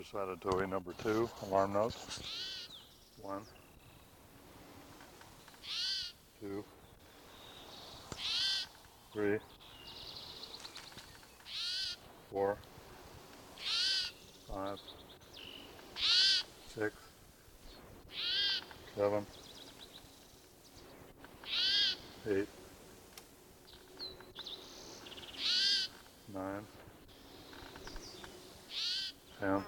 Sagittary number 2, alarm notes. 1, 2, 3, 4, 5, 6, 7, 8, 9, 10,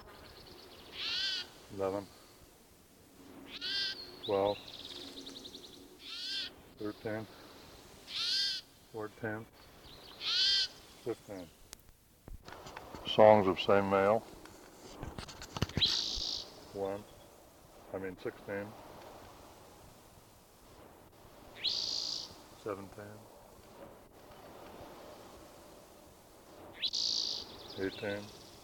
11, 12, 13, 14, 15. Songs of same male. 16, 17, 18,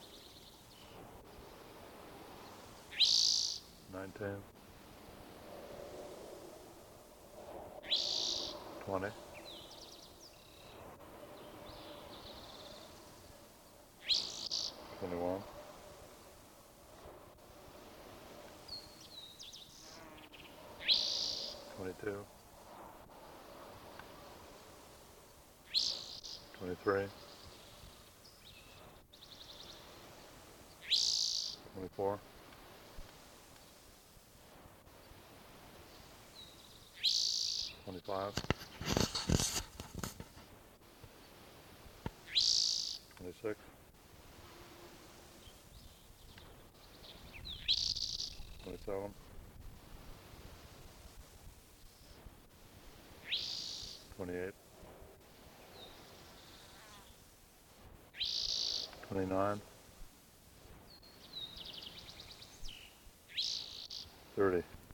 19, 20, 21, 22, 23, 24, 25, 26, 27, 28, 29, 30.